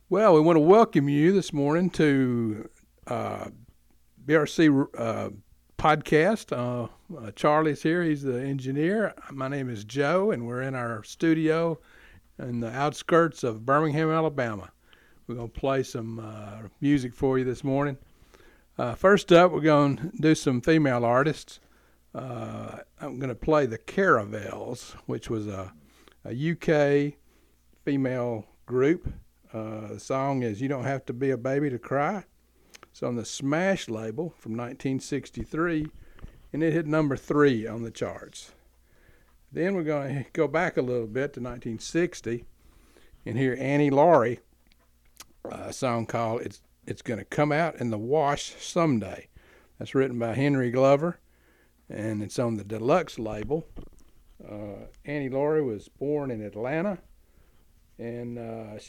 Well, we want to welcome you this morning to BRC podcast. Charlie's here. He's the engineer. My name is Joe, and we're in our studio in the outskirts of Birmingham, Alabama. We're going to play some music for you this morning. First up, we're going to do some female artists. I'm going to play the Caravels, which was a UK female group. The song is You Don't Have to Be a Baby to Cry. It's on the Smash label from 1963, and it hit number 3 on the charts. Then we're going to go back a little bit to 1960 and hear Annie Laurie, a song called It's Gonna Come Out in the Wash Someday. That's written by Henry Glover, and it's on the Deluxe label. Annie Laurie was born in Atlanta, and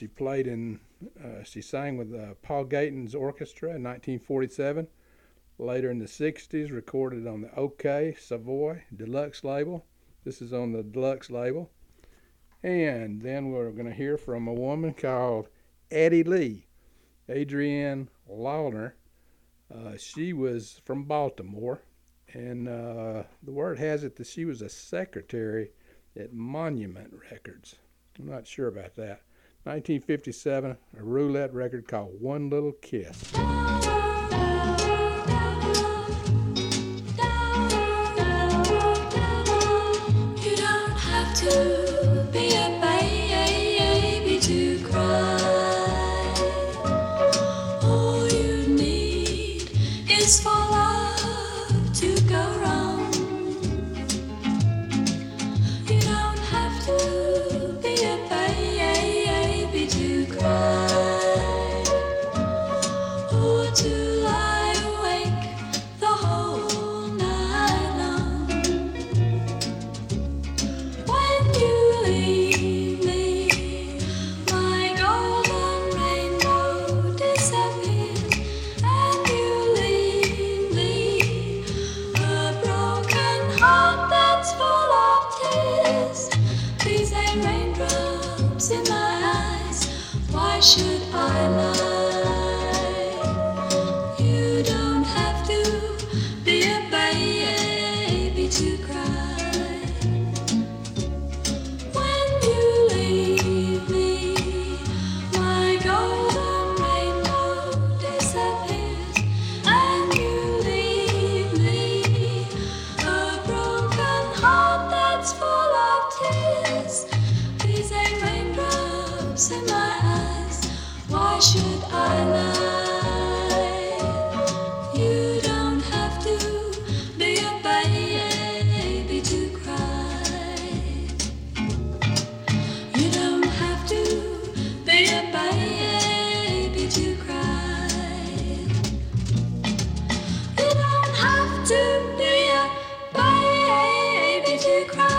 she sang with Paul Gayton's orchestra in 1947. Later in the 60s, recorded on the OK Savoy Deluxe label. This is on the Deluxe label. And then we're going to hear from a woman called Addie Lee, Adrienne Lawner. She was from Baltimore, and the word has it that she was a secretary at Monument Records. I'm not sure about that. 1957, a roulette record called One Little Kiss. You don't have to be a baby to cry. All you need is for love to go wrong. You don't have to be a baby to cry or to lie awake the whole night long. When you leave me, my golden rainbow disappears, and you leave me a broken heart that's full of tears. These ain't raindrops in my eyes. Why should I lie? You don't have to be a baby to cry. When you leave me, my golden rainbow disappears, and you leave me a broken heart that's full of tears. These ain't raindrops in my eyes. Why should I lie? You don't have to be a baby to cry. You don't have to be a baby to cry. You don't have to be a baby to cry.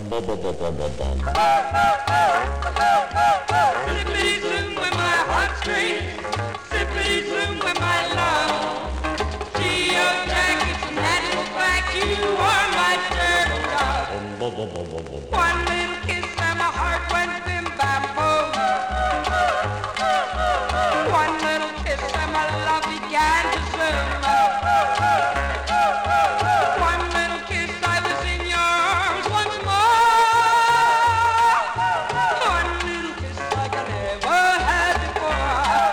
Zippity zoom with my heartstrings, zippity zoom with my love. Geo jackets and hats black, you are my dirty dog. One little kiss and my heart went bim bam boom. One little kiss and my love began to zoom. One little kiss, I was in your arms once more. One little kiss like I never had before.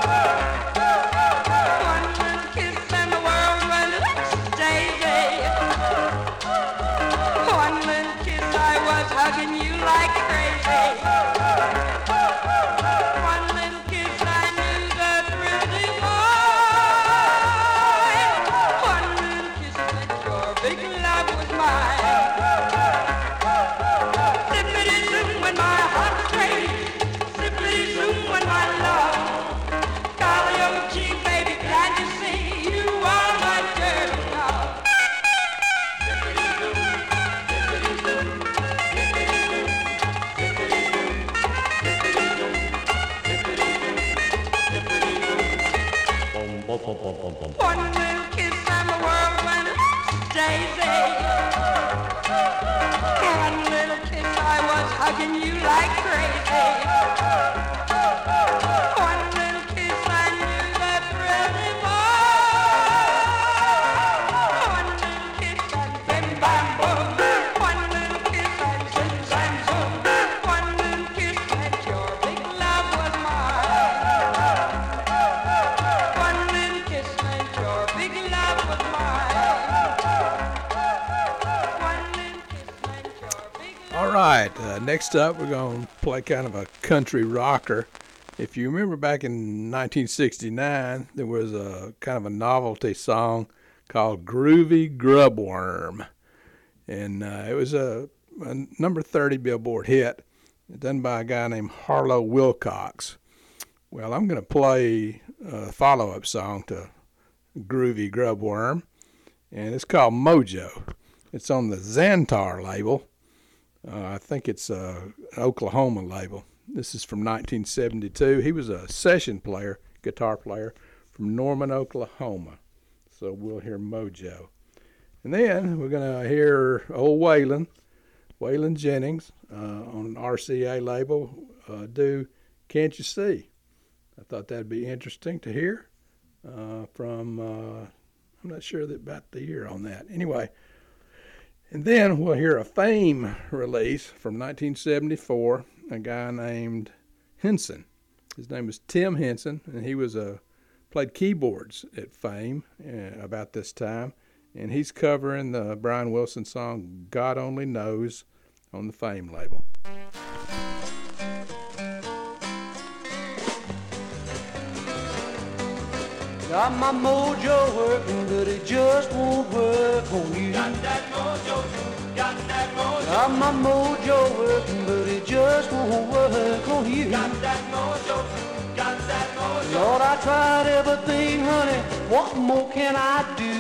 One little kiss and the world went daisy. One little kiss, I was hugging you like crazy. One little kiss, I knew the thrill divine. One little kiss that your big love was mine. Zippity zoom when my heart straight, zippity zoom when my love. Golly, oh gee, baby, glad to see you are my dirty dog. Zippity zoom, zippity zoom, zippity zoom, zippity zoom, zippity zoom, zippity zoom, zippity zoom. One little kiss and the world went daisy. One little kiss, I was hugging you like crazy. One little kiss, I knew that thrill divine. One little kiss and bim bam boom. One little kiss and zim zam zoom. One little kiss and your big love was mine. One little kiss and your big love was mine. One little kiss and your big love. All right, next up we're going to play kind of a country rocker. If you remember back in 1969, there was a kind of a novelty song called Groovy Grubworm. And it was a number 30 Billboard hit done by a guy named Harlow Wilcox. Well, I'm going to play a follow-up song to Groovy Grubworm, and it's called Mojo. It's on the Xantar label. I think it's an Oklahoma label. This is from 1972. He was a session player, guitar player from Norman, Oklahoma. So we'll hear Mojo. And then we're going to hear old Waylon Jennings on an RCA label do Can't You See? I thought that'd be interesting to hear from, I'm not sure about the year on that. Anyway, and then we'll hear a Fame release from 1974, a guy named Henson. His name was Tim Henson, and he was played keyboards at Fame about this time, and he's covering the Brian Wilson song God Only Knows on the Fame label. Got my mojo working, but it just won't work on you. Got that mojo, got that mojo. Got my mojo working, but it just won't work on you. Got that mojo, got that mojo. Lord, I tried everything, honey. What more can I do?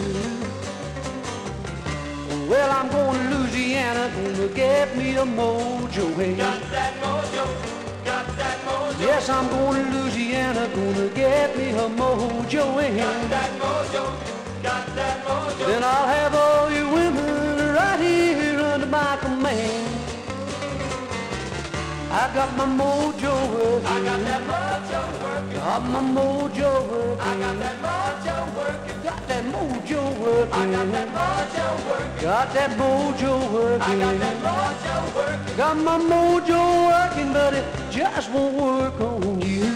Well, I'm going to Louisiana, gonna get me a mojo. Hey. Got that mojo, got that mojo. Yes, I'm going to Louisiana, gonna get me a mojo. Hey. Got that mojo, got that mojo. Then I'll have all you women right here under my command. I got my mojo working. I got that mojo working. Got my mojo working. I got that mojo working. Got that mojo working. I got that mojo working. Got that mojo working. I got that mojo working. Got my mojo working, but it just won't work on you.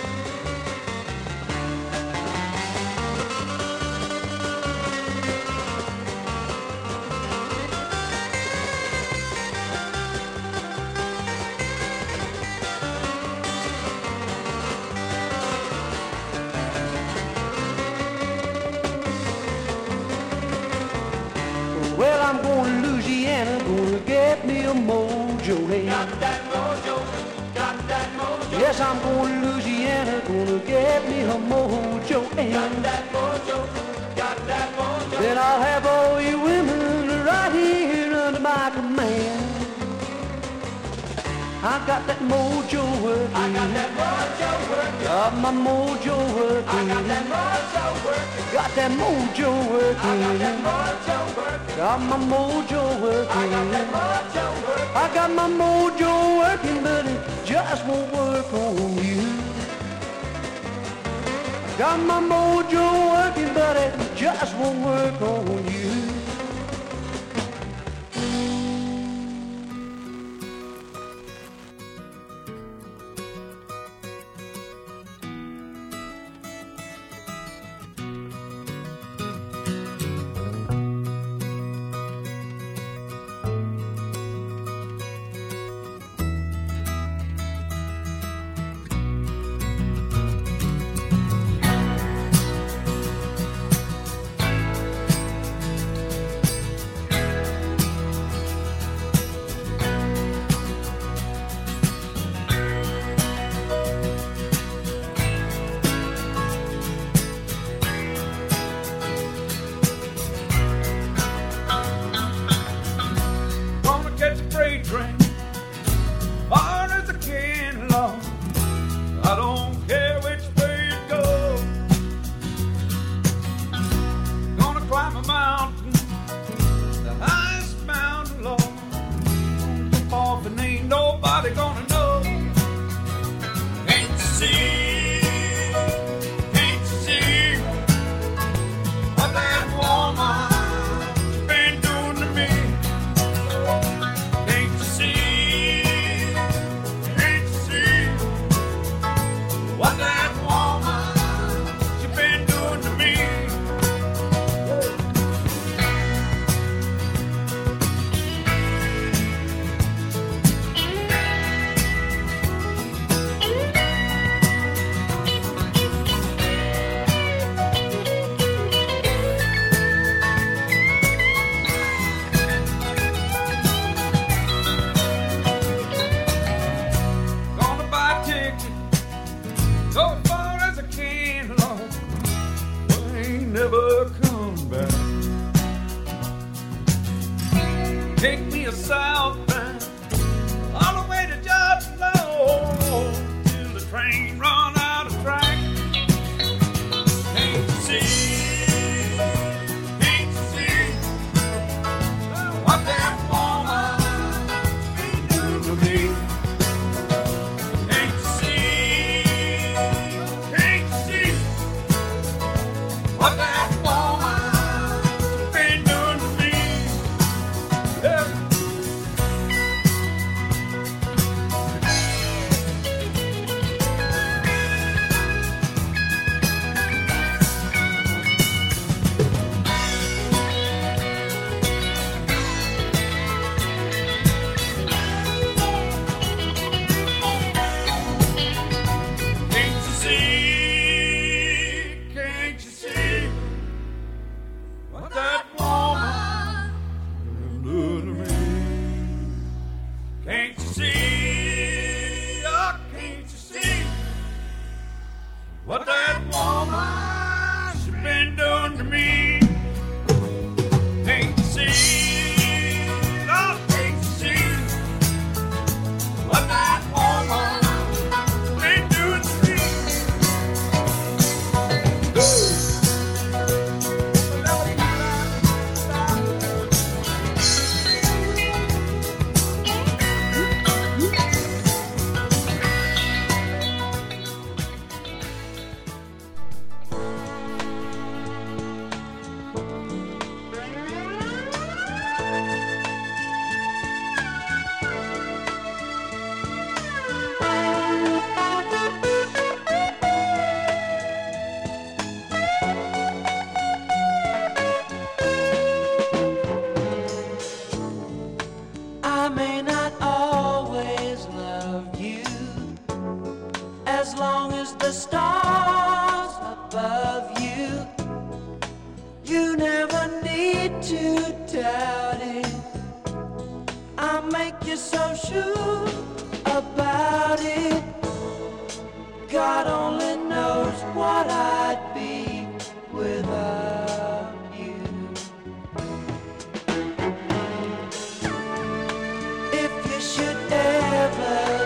Well, I'm going to Louisiana, gonna get me a mojo. Hey. Got that mojo, got that mojo. Yes, I'm going to Louisiana, gonna get me a mojo. Hey. Got that mojo, got that mojo. Then I'll have all you women right here under my command. I got that mojo working. I got that mojo working. Got my mojo working. I got that mojo working. Got that mojo working. I got that mojo working. Got my mojo working. I got that mojo working. I got my mojo working, but it just won't work on you. Got my mojo working, but it just won't work on you. If you should ever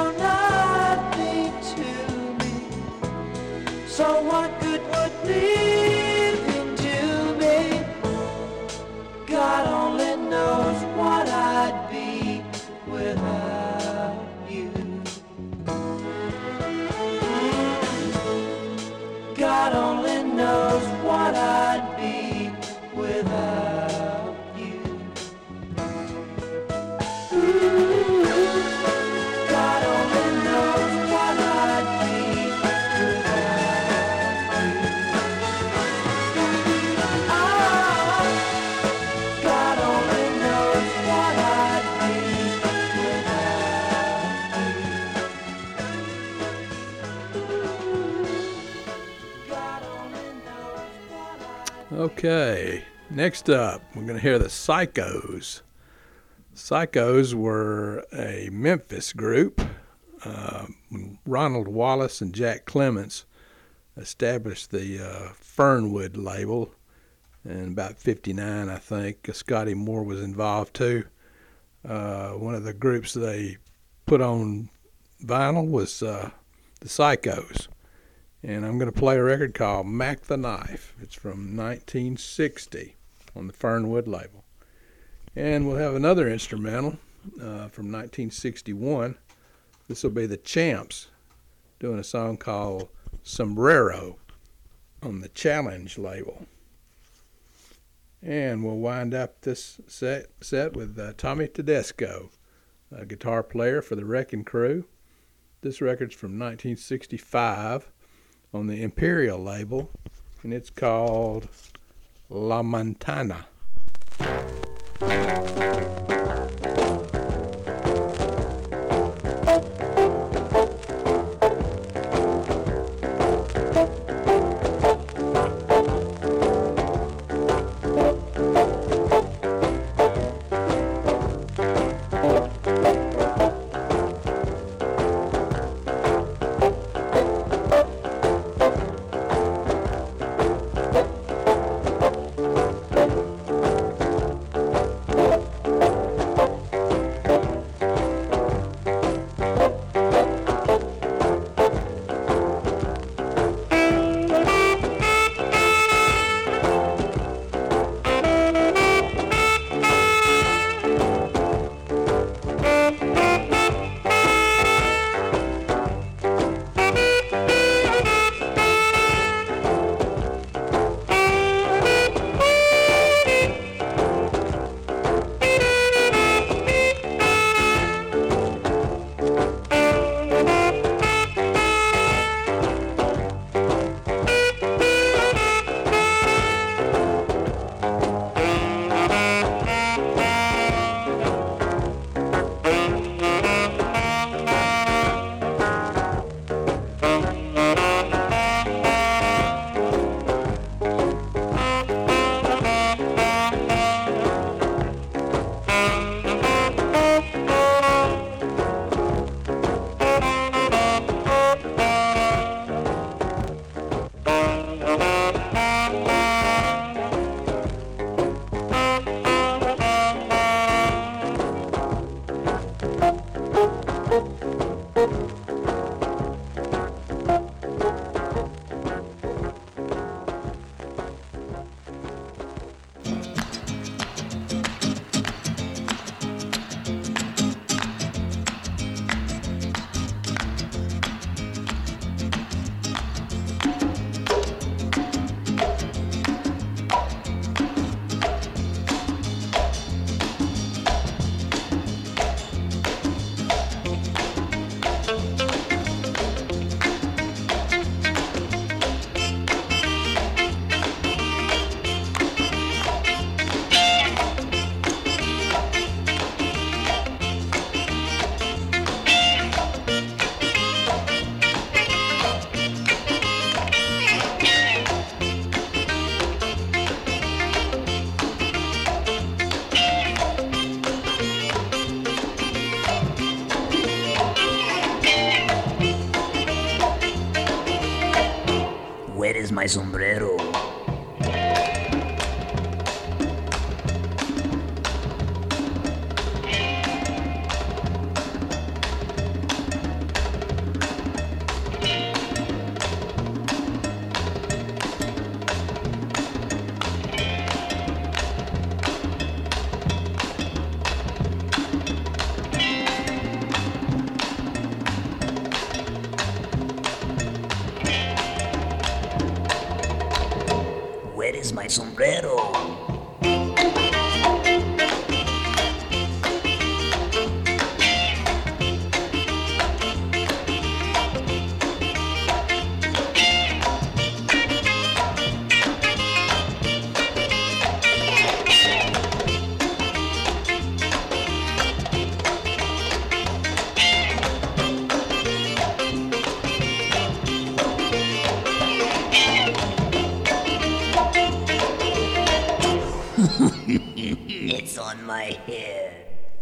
will not be to me. So what good would living do me? God only knows what I'd be without you. God only knows what I'd be without you. God only knows what I'd be without you. God only knows what I'd be without you. God only knows what I'd Okay, next up, we're going to hear the Psychos. Psychos were a Memphis group. When Ronald Wallace and Jack Clements established the Fernwood label in about 59, I think. Scotty Moore was involved too. One of the groups they put on vinyl was the Psychos. And I'm going to play a record called Mac the Knife. It's from 1960 on the Fernwood label. And we'll have another instrumental from 1961. This will be the Champs doing a song called Sombrero on the Challenge label. And we'll wind up this set with Tommy Tedesco, a guitar player for the Wrecking Crew. This record's from 1965 on the Imperial label, and it's called La Montana. Where is my sombrero? is my sombrero? It's on my head.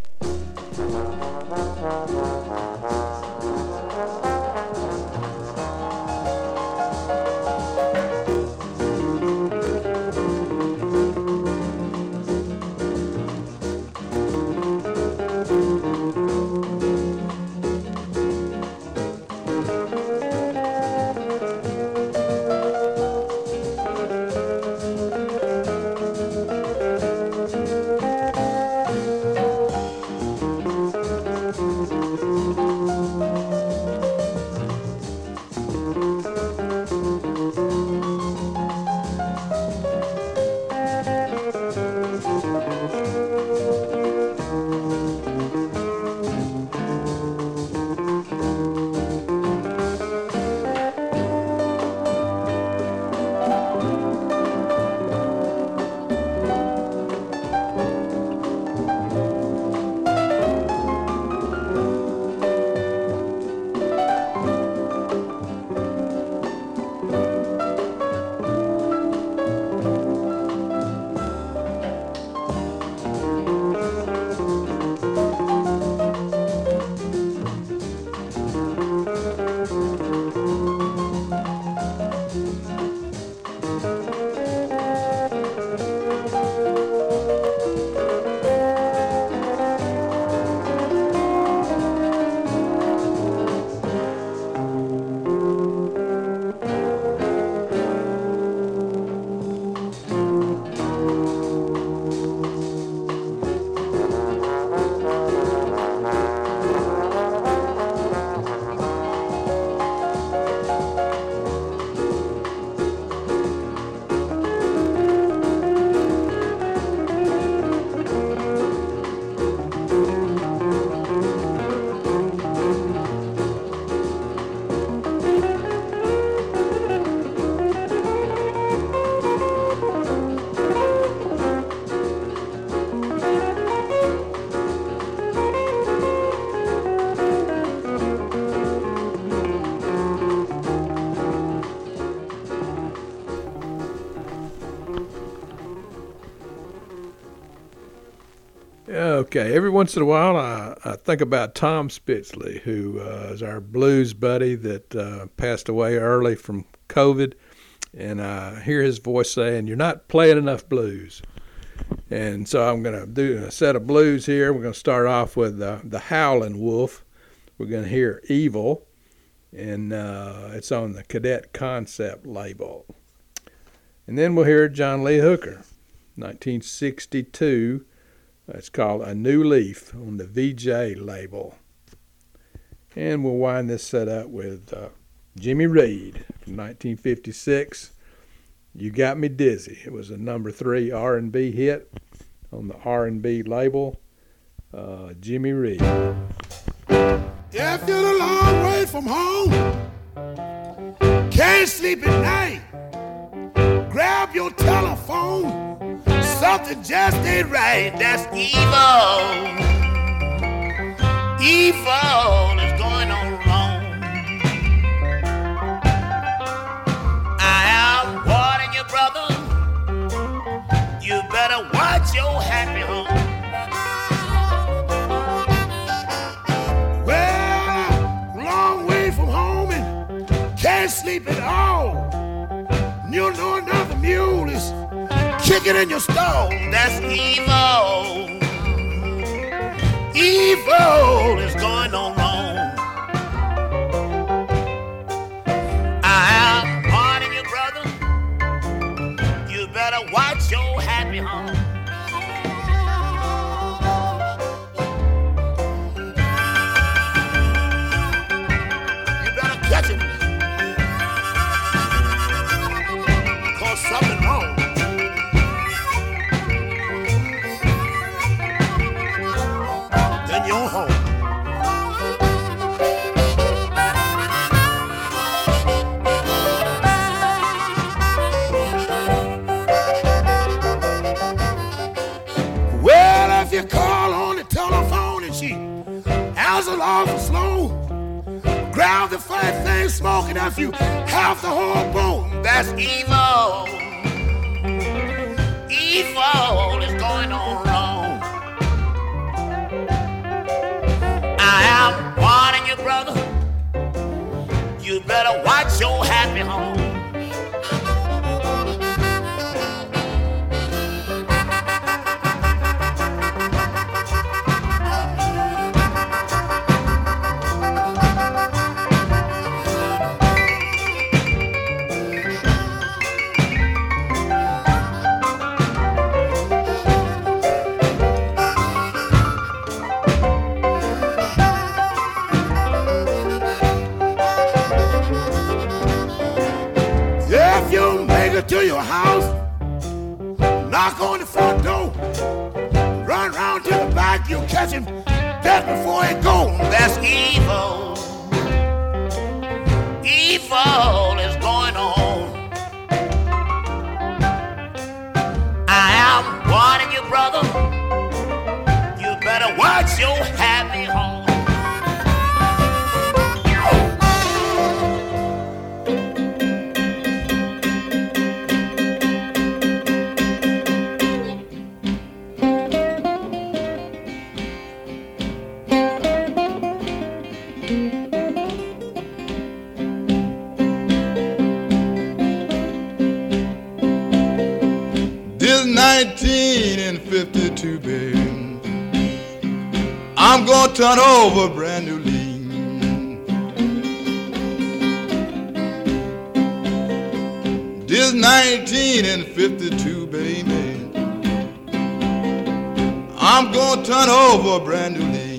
Okay, every once in a while I think about Tom Spitzley, who is our blues buddy that passed away early from COVID, and I hear his voice saying, "You're not playing enough blues." And so I'm going to do a set of blues here. We're going to start off with the Howlin' Wolf. We're going to hear Evil, and it's on the Cadet Concept label. And then we'll hear John Lee Hooker, 1962. It's called A New Leaf on the VJ label. And we'll wind this set up with Jimmy Reed from 1956. You Got Me Dizzy. It was a number 3 R&B hit on the R&B label. Jimmy Reed. If you're a long way from home, can't sleep at night, grab your telephone. Something just ain't right. That's evil. Evil is going on wrong. I am warning you, brother. You better watch your happy home. Well, long way from home and can't sleep at all. You know another mule is kicking in your stall. That's evil. Evil is going on wrong. I am warning you, brother. You better watch your happy home. You better catch it, 'cause something wrong. have the fat thing smoking if you have the whole bone. That's evil. Evil is going on wrong. I am warning you, brother. You better watch your happy home. If you make it to your house, knock on the front door, run round to the back, you'll catch him just before he goes. That's evil. Evil is going on. I am warning you, brother. You better watch your happy home. This 1952, baby, I'm gonna turn over a brand new leaf. This 1952, baby, I'm gonna turn over a brand new leaf.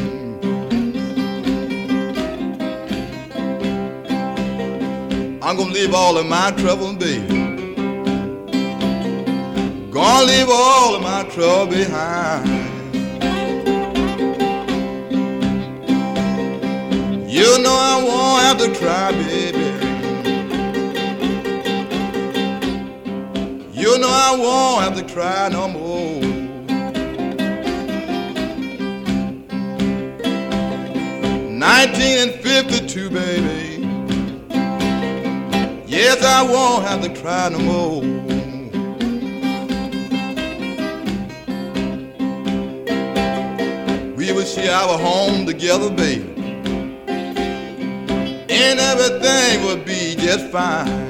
I'm gonna leave all of my trouble, baby. Gonna leave all of my trouble behind. You know I won't have to cry, baby. You know I won't have to cry no more. $19.52, baby. Yes, I won't have to cry no more. We will share our home together, baby, and everything will be just fine.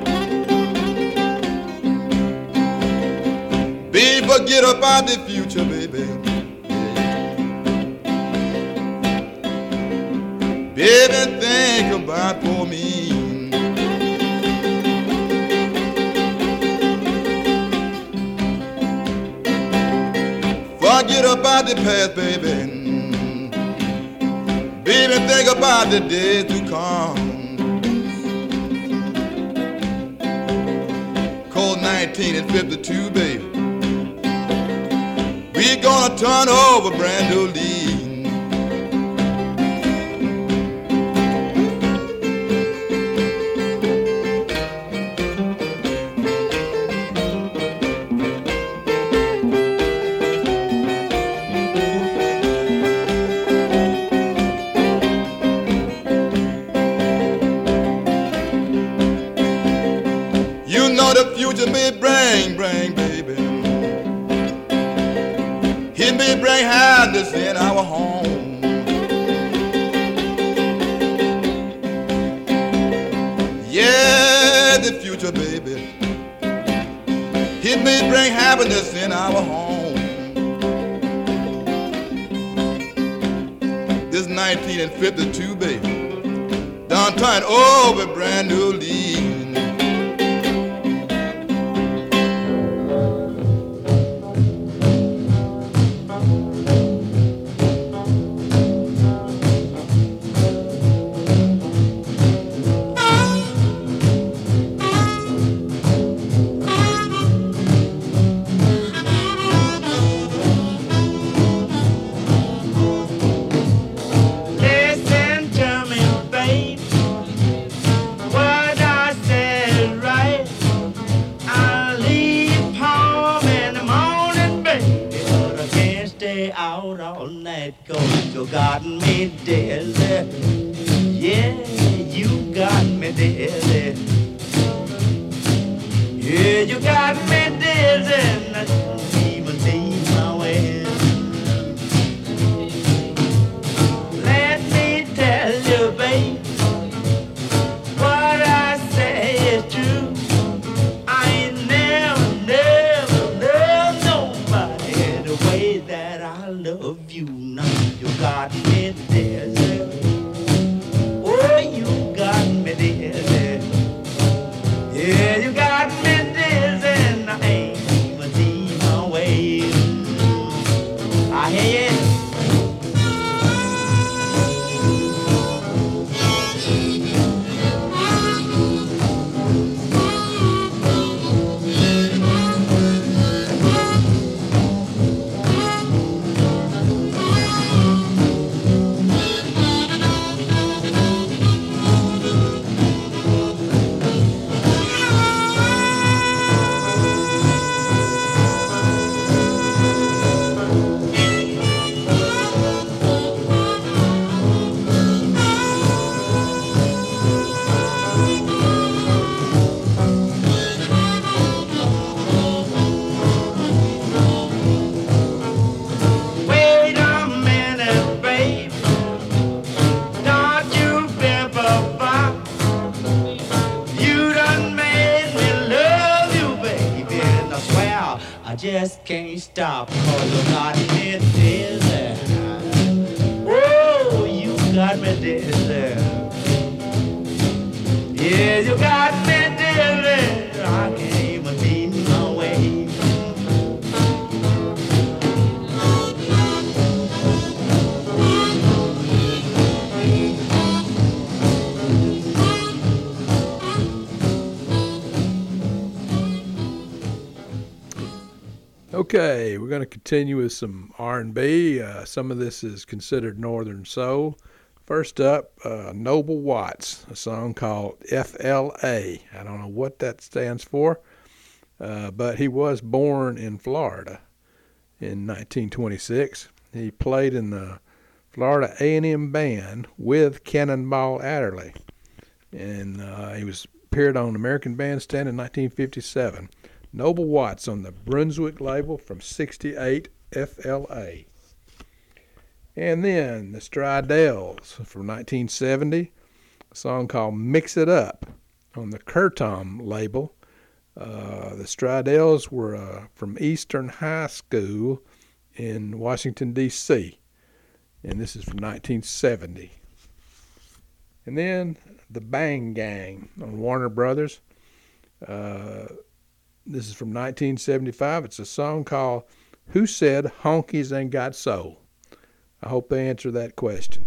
Baby, forget about the future, baby. Baby, think about for me. Forget about the past, baby. Baby, think about the days to come. Cold 1952, baby. We gonna turn over brand new leaves. You know the future may bring, baby. It may bring happiness in our home. Yeah, the future, baby. It may bring happiness in our home. This 1952, baby, done turned over brand new leaves. Listen to me, babe. What I dizzy. Yeah, you got me dizzy, and I don't even see my way. Let me tell you, babe, what I say is true. I ain't never nobody the way that I love you. Now you got me dizzy. Oh, you got me dizzy. Yeah, you got me dizzy, and I ain't even see my way. I hear you. Wait a minute, babe. Don't you ever you done made me love you, baby. And I swear I just can't stop, 'cause you got me dizzy. Oh, you got me dizzy. Yeah, you got me dizzy. I can't even see my way. Okay, we're going to continue with some R&B. Some of this is considered Northern Soul. First up, Noble Watts, a song called FLA. I don't know what that stands for, but he was born in Florida in 1926. He played in the Florida A&M Band with Cannonball Adderley, and he appeared on American Bandstand in 1957. Noble Watts on the Brunswick label from 68 FLA. And then the Strydells from 1970, a song called Mix It Up on the Curtom label. The Strydells were from Eastern High School in Washington, D.C., and this is from 1970. And then the Bang Gang on Warner Brothers. This is from 1975. It's a song called Who Said Honkies Ain't Got Soul? I hope they answer that question.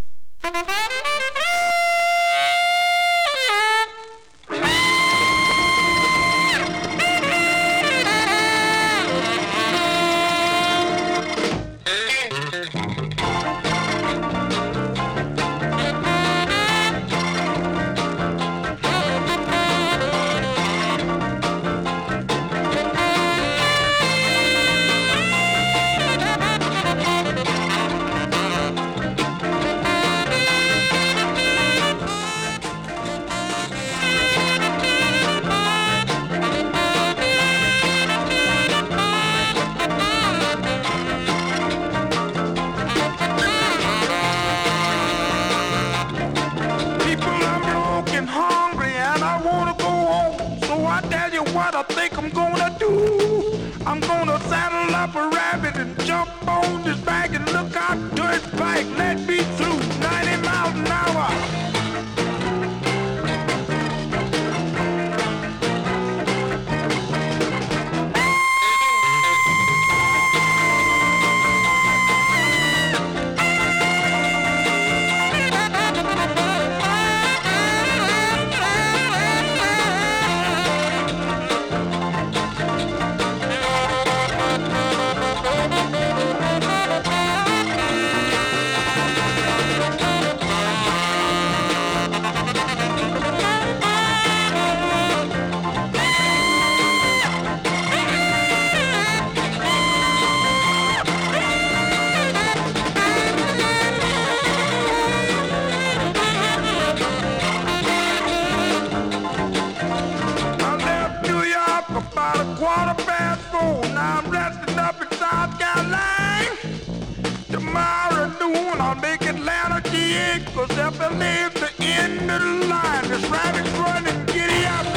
I'm gonna saddle up a rabbit and jump on his back and look out to his bike. Let me through 90 miles an hour. cause FLA is the end of the line. This rabbit's running, giddy up.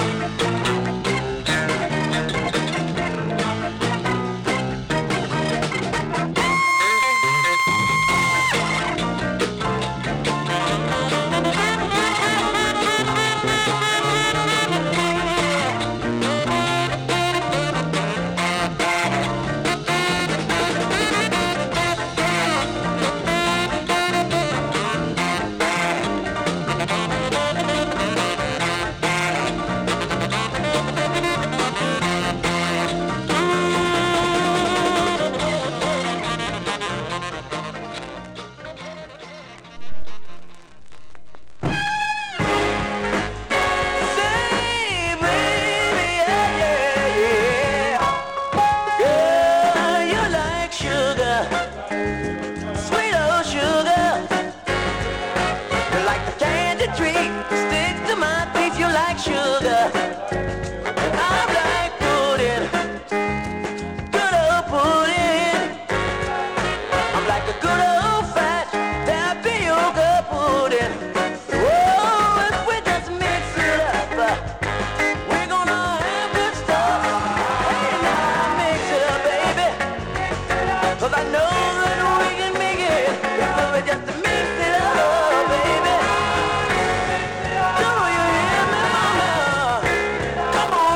Come on.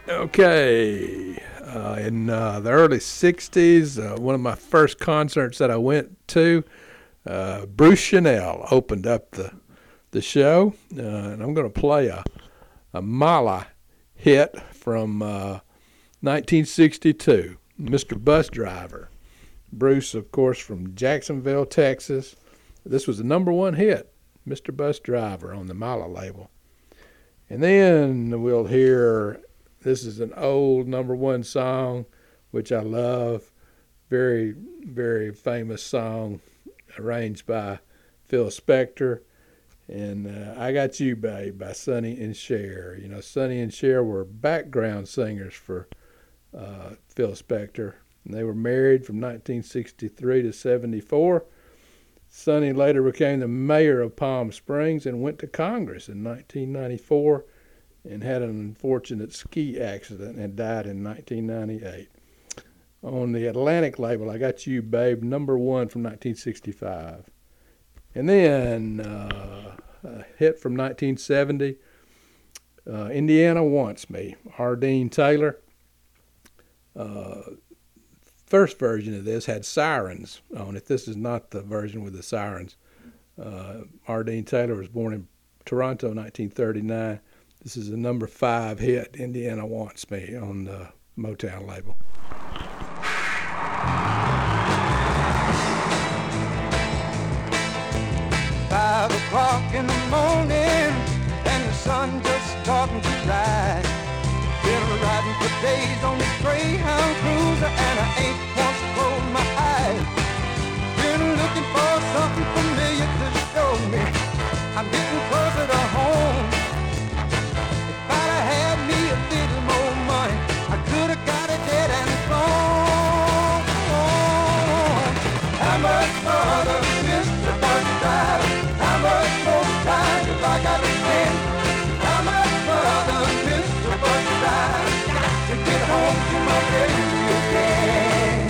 Okay. In the early 60s, one of my first concerts that I went to, Bruce Chanel opened up the show. And I'm going to play a Mala hit from 1962, Mr. Bus Driver. Bruce, of course, from Jacksonville, Texas. This was the #1 hit, Mr. Bus Driver, on the Mala label. And then we'll hear, this is an old #1 song, which I love. Very, very famous song, arranged by Phil Spector. And I Got You, Babe, by Sonny and Cher. You know, Sonny and Cher were background singers for Phil Spector. And they were married from 1963 to 74. Sonny later became the mayor of Palm Springs and went to Congress in 1994 and had an unfortunate ski accident and died in 1998. On the Atlantic label, I Got You, Babe, #1 from 1965. And then a hit from 1970, Indiana Wants Me, Ardeen Taylor. First version of this had sirens on it. This is not the version with the sirens. Ardeen Taylor was born in Toronto in 1939. This is a #5 hit, Indiana Wants Me, on the Motown label. 5 o'clock in the morning, and the sun just starting to rise. Been riding for days on this Greyhound cruiser, and I ain't once closed my eyes. Been looking for something familiar to show me I'm getting closer to home. If I'd have had me a little more money, I could have got it dead and gone. How much further, Mr. Bus Driver? How much more time have I got to spend? How much further, Mr. Bus Driver, to get home to my baby again?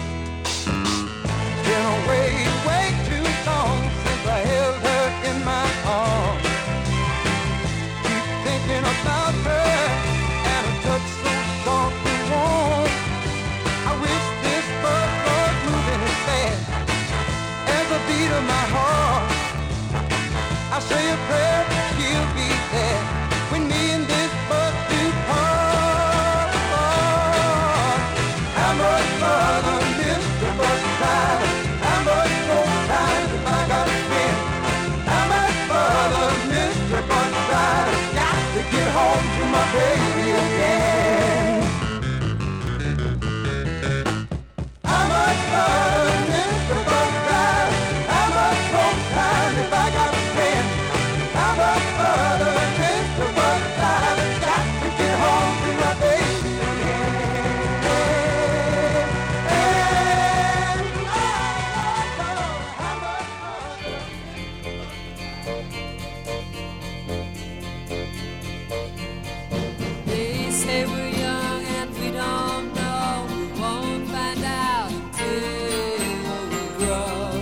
Been away way too long since I held her in my arms. Keep thinking about her and a touch so soft and warm. I wish this bus was moving as fast as the beat of my heart. I say a prayer that she'll be there when me and this bus do part. How much further, Mr. Bus Driver? How much more time have I got to spend? How much further, Mr. Bus Driver? Got to get home to my baby again. How much further, Mr. Bus Driver? How much more time have I got to spend? How much further, Mr. Bus Driver? Got to get home to my baby again. How much They say we're young and we don't know. We won't find out till we grow.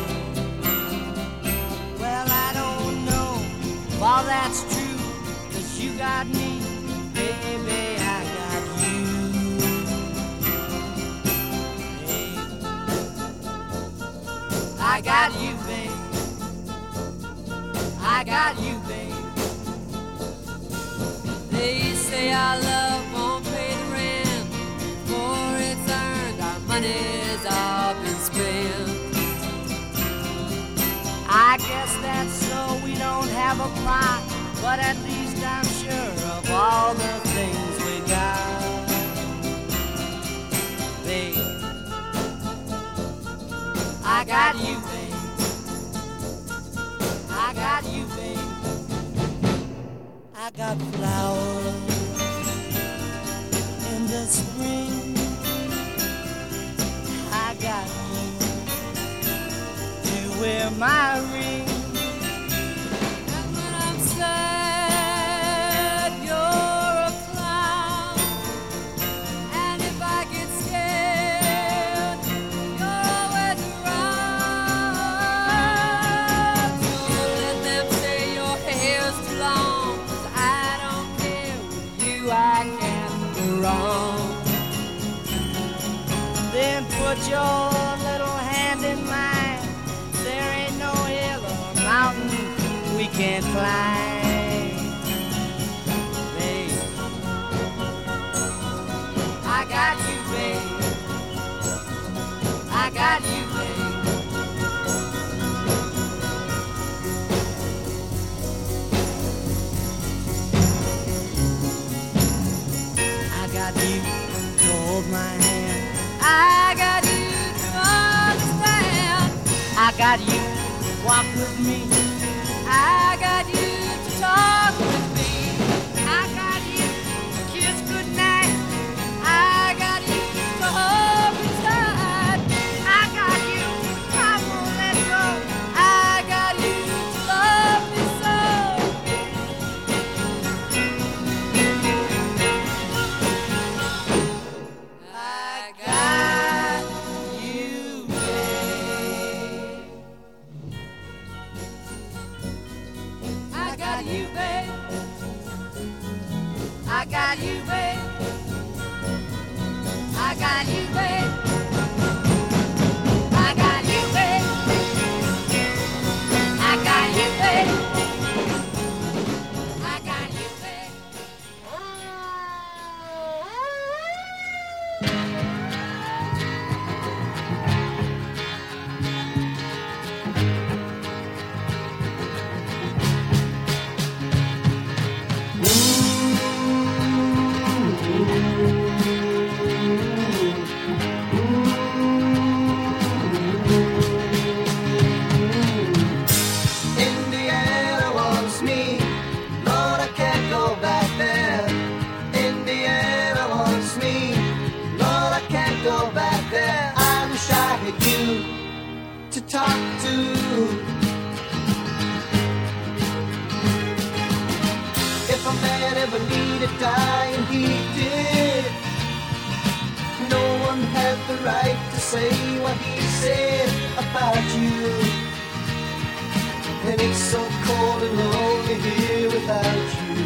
Well, I don't know if all that's true, 'cause you got me, baby, I got you. Hey, I got you, babe. I got you, babe. They say our love won't pay the rent before it's earned. Our money's all been spent. I guess that's so we don't have a plot, but at least I'm sure of all the things we got. Babe, I got you, babe. I got you, babe. I got flowers in the spring. I got you to wear my ring. And when I'm sad, you're a clown. And if I get scared, you're always around. So let them say your hair's too long, 'cause I don't care. With you I can go wrong. Then put your little hand in mine. There ain't no hill or mountain we can't climb. Babe, I got you, babe. I got you, babe. I got you to hold my hand. I got you to understand. I got you to walk with me. I got you to talk with me. I got you to kiss goodnight. I got you to hold me tight. I got you to come on, let go. I got you to love me so. I got you, babe. I got you, babe. I got you, babe. I got you, babe. I got you, babe. I got you, babe. I got you, babe. Indiana wants me, Lord, I can't go back there. Indiana wants me, Lord, I can't go back there. I wish I had you to talk to. If a man ever needed dying, he did. No one had the right to say what he said about you. And it's so cold and lonely here without you.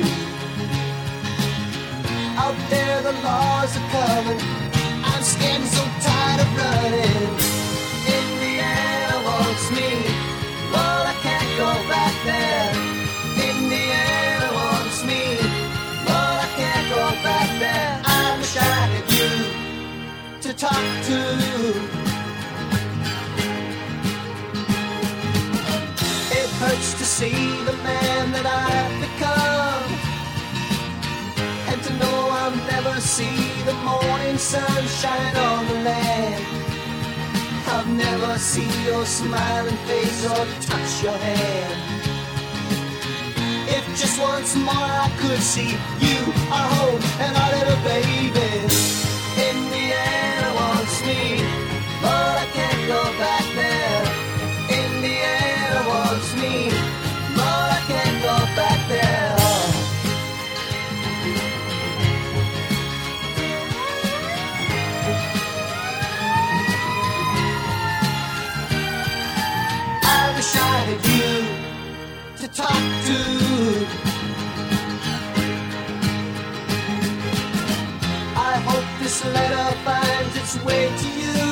Out there the laws are coming, I'm scared and so tired of running. Indiana wants me, Lord, I can't go back there. Indiana wants me, Lord, I can't go back there. I wish I had you to talk to. It hurts to see the man that I've become, and to know I'll never see the morning sunshine on the land. I'll never see your smiling face or touch your hand. If just once more I could see you, our home, and our little baby. Indiana wants me, but I can't go back there. Indiana wants me, but I can't go back there. I wish I had you to talk to. I hope this letter finds its way to you.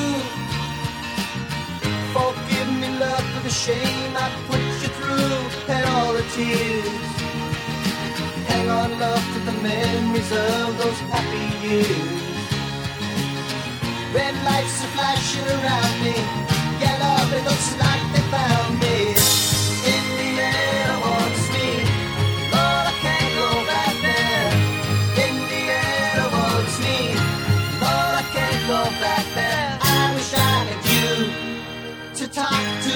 Forgive me, love, for the shame I put you through and all the tears. Hang on, love, to the memories of those happy years. Red lights are flashing around me. Yeah, love, it looks like they found me. Indiana wants me, but I can't go back there. Indiana wants me, but I can't go back there. I wish I had you to talk to.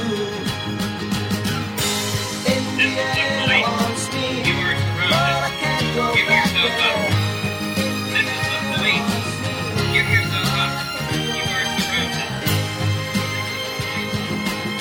Indiana wants me, but I can't go back there. This is the police. Give yourself up. You are surrounded.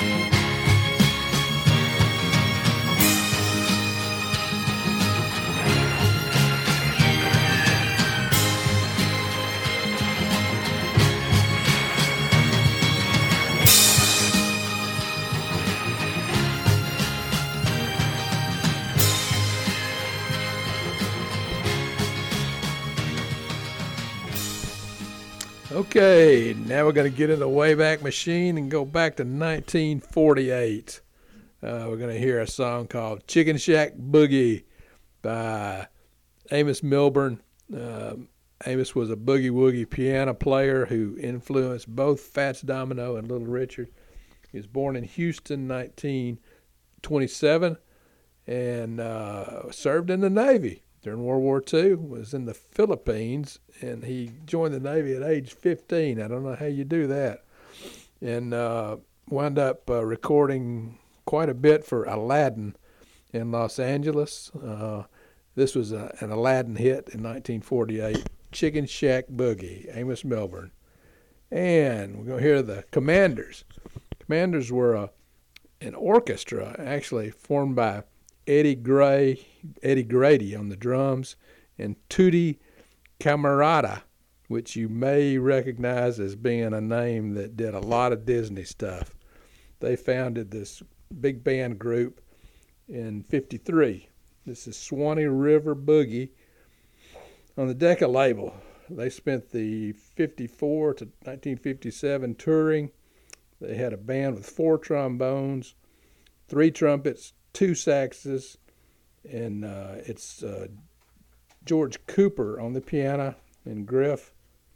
Okay, now we're going to get in the Wayback Machine and go back to 1948. We're going to hear a song called Chicken Shack Boogie by Amos Milburn. Amos was a boogie-woogie piano player who influenced both Fats Domino and Little Richard. He was born in Houston, 1927, and served in the Navy during World War II, was in the Philippines, and he joined the Navy at age 15. I don't know how you do that. And wound up recording quite a bit for Aladdin in Los Angeles. This was an Aladdin hit in 1948, Chicken Shack Boogie, Amos Milburn. And we're going to hear the Commanders. Commanders were an orchestra, actually formed by Eddie Grady on the drums, and Tutti Camarada, which you may recognize as being a name that did a lot of Disney stuff. They founded this big band group in '53. This is Swanee River Boogie on the Decca label. They spent the '54 to 1957 touring. They had a band with 4 trombones, 3 trumpets, 2 saxes, and it's George Cooper on the piano and Griff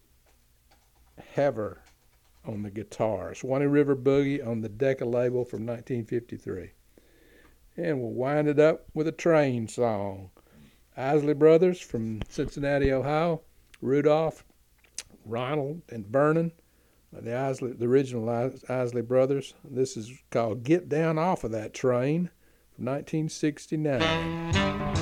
Haver on the guitar. Swanee River Boogie on the Decca label from 1953. And we'll wind it up with a train song. Isley Brothers from Cincinnati, Ohio. Rudolph, Ronald, and Vernon. The original Isley Brothers. This is called Get Down Off of That Train from 1969.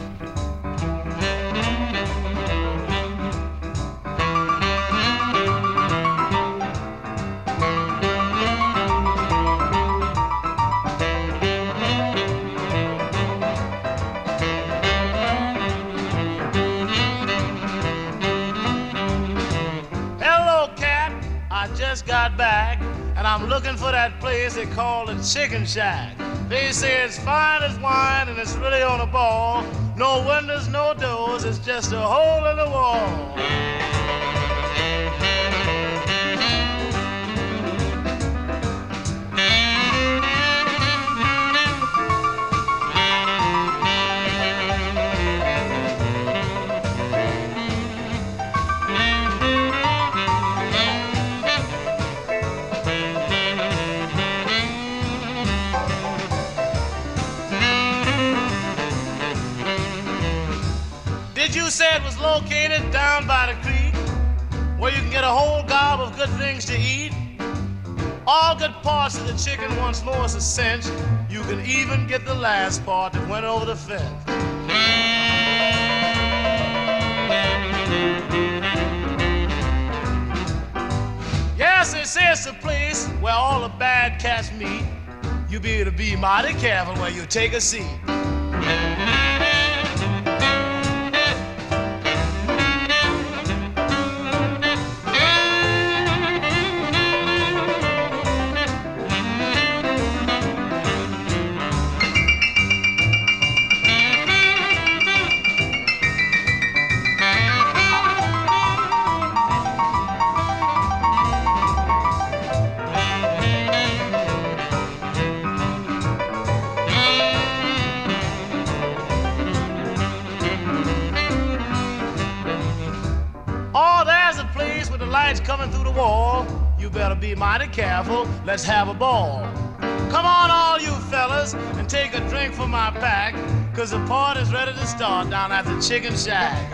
Got back, and I'm looking for that place they call the Chicken Shack. They say it's fine as wine and it's really on a ball. No windows, no doors, it's just a hole in the wall. You said was located down by the creek, where you can get a whole gob of good things to eat. All good parts of the chicken once more is a cinch. You can even get the last part that went over the fence. Yes, they say it's a place where all the bad cats meet. You better be mighty careful where you take a seat. Coming through the wall, you better be mighty careful. Let's have a ball. Come on, all you fellas, and take a drink from my pack, 'cause the party's ready to start down at the Chicken Shack.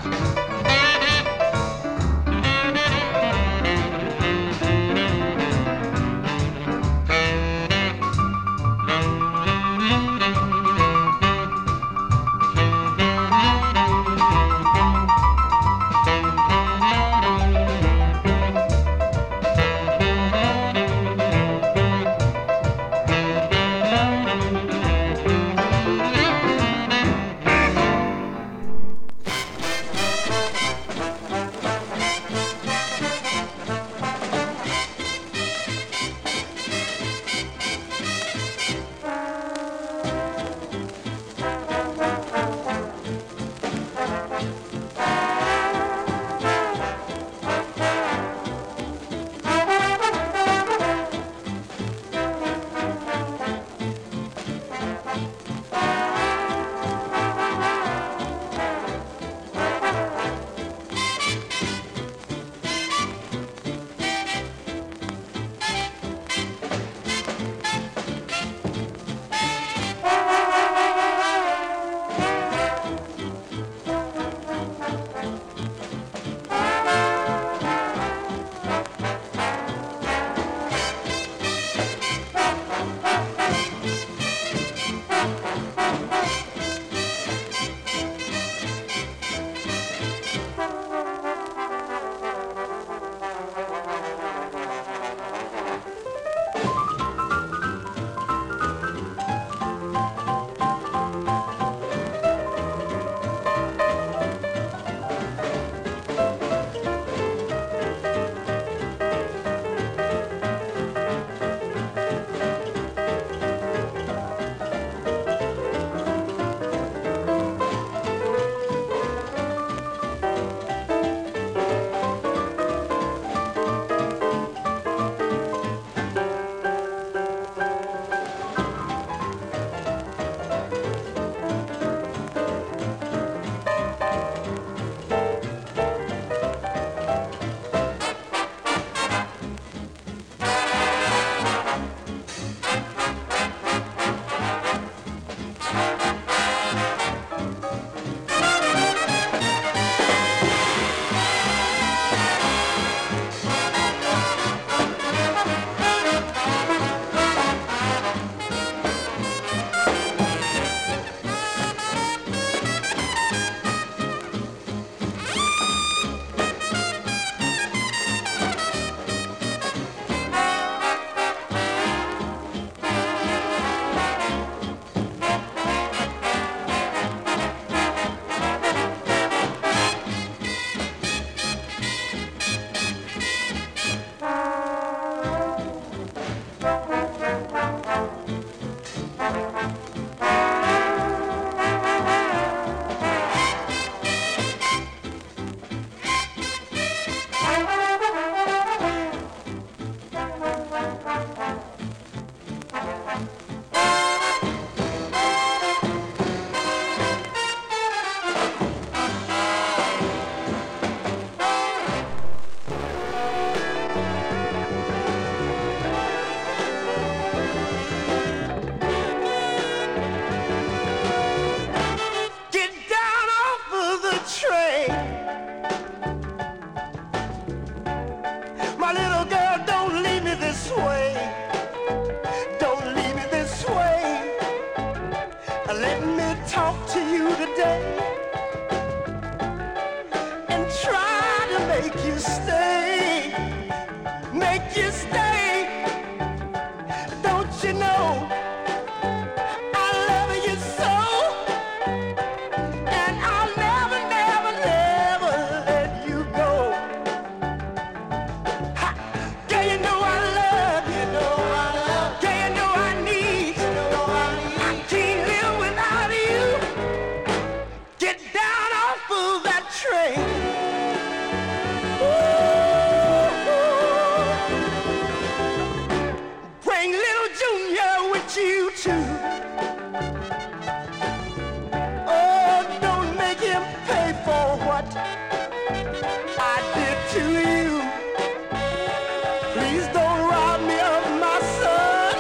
train. My little girl, don't leave me this way. Don't leave me this way. Let me talk to you today and try to make you stay. Make you stay. Don't you know I love you so? And I'll never, never, never let you go. Ha! Girl, you know I love you. Girl, you know I need you. I can't live without you. Get down off of that train. Bring little Junior with you too. Oh, don't make him pay for what I did to you. Please don't rob me of my son.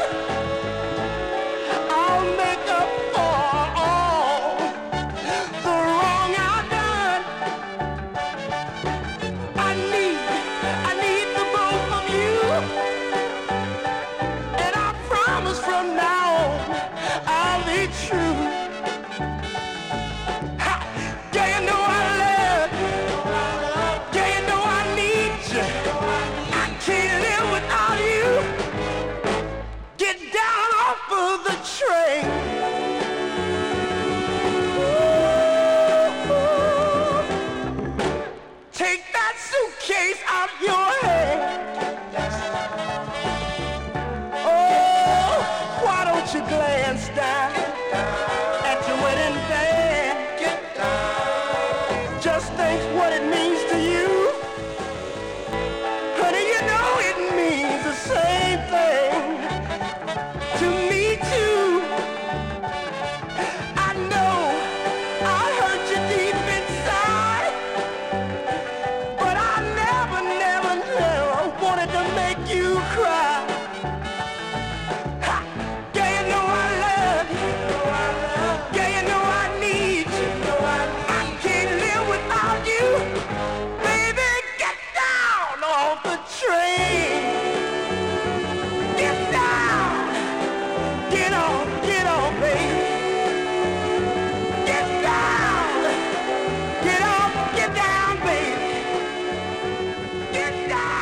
I'll make up for all the wrong I've done. I need the both of you. And I promise from now on I'll be true. Ha! Girl, you know I love you. Girl, you know I need you. I can't live without you. Get down off of the train. Ooh. Take that suitcase out your head. Oh, why don't you glance down at your wedding band? Just think what it means to you. Honey, you know it means the same thing to me too. I know I hurt you deep inside, but I never, never, never wanted to make you cry. Ha! Girl, you know I love you. Girl, you know I need you. I can't live without you. Baby, get down off the train. Get down. Get on, baby. Get down. Get down, baby. Get down.